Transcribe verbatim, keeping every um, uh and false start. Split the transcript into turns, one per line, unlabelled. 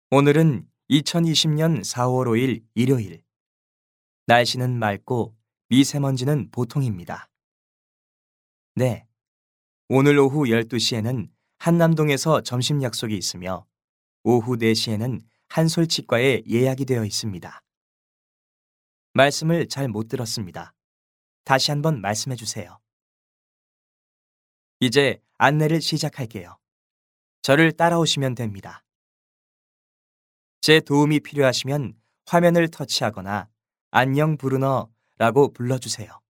오늘은 이천이십 년 사월 오일 일요일. 날씨는 맑고 미세먼지는 보통입니다. 네, 오늘 오후 열두 시에는 한남동에서 점심 약속이 있으며 오후 네 시에는 한솔치과에 예약이 되어 있습니다. 말씀을 잘 못 들었습니다. 다시 한번 말씀해 주세요. 이제 안내를 시작할게요. 저를 따라오시면 됩니다. 제 도움이 필요하시면 화면을 터치하거나 안녕 브루너라고 불러주세요.